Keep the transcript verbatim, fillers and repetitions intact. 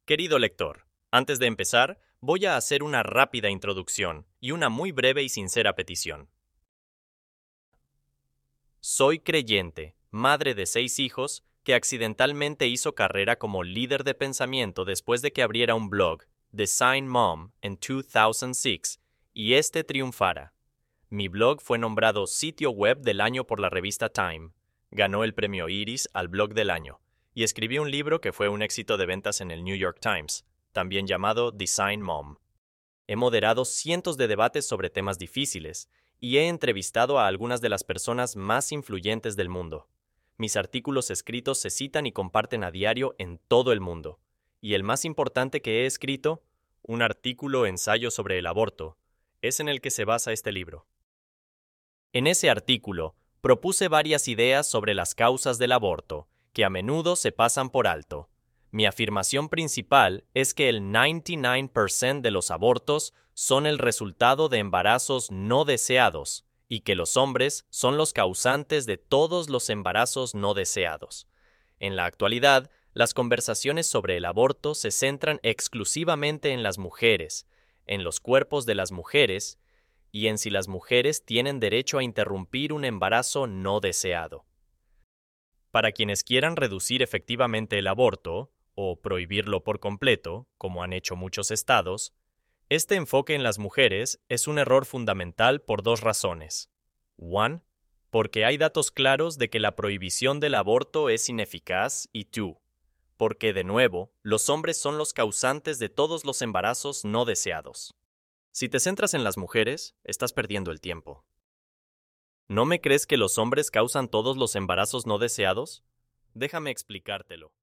Querido lector, antes de empezar, voy a hacer una rápida introducción y una muy breve y sincera petición. Soy creyente, madre de seis hijos, que accidentalmente hizo carrera como líder de pensamiento después de que abriera un blog, Design Mom, en dos mil seis, y este triunfara. Mi blog fue nombrado Sitio Web del Año por la revista Time, ganó el premio Iris al Blog del Año, y escribí un libro que fue un éxito de ventas en el New York Times, también llamado Design Mom. He moderado cientos de debates sobre temas difíciles y he entrevistado a algunas de las personas más influyentes del mundo. Mis artículos escritos se citan y comparten a diario en todo el mundo. Y el más importante que he escrito, un artículo ensayo sobre el aborto, es en el que se basa este libro. En ese artículo, propuse varias ideas sobre las causas del aborto, que a menudo se pasan por alto. Mi afirmación principal es que el noventa y nueve por ciento de los abortos son el resultado de embarazos no deseados y que los hombres son los causantes de todos los embarazos no deseados. En la actualidad, las conversaciones sobre el aborto se centran exclusivamente en las mujeres, en los cuerpos de las mujeres y en si las mujeres tienen derecho a interrumpir un embarazo no deseado. Para quienes quieran reducir efectivamente el aborto, o prohibirlo por completo, como han hecho muchos estados, este enfoque en las mujeres es un error fundamental por dos razones. uno. Porque hay datos claros de que la prohibición del aborto es ineficaz, y dos. Porque, de nuevo, los hombres son los causantes de todos los embarazos no deseados. Si te centras en las mujeres, estás perdiendo el tiempo. ¿No me crees que los hombres causan todos los embarazos no deseados? Déjame explicártelo.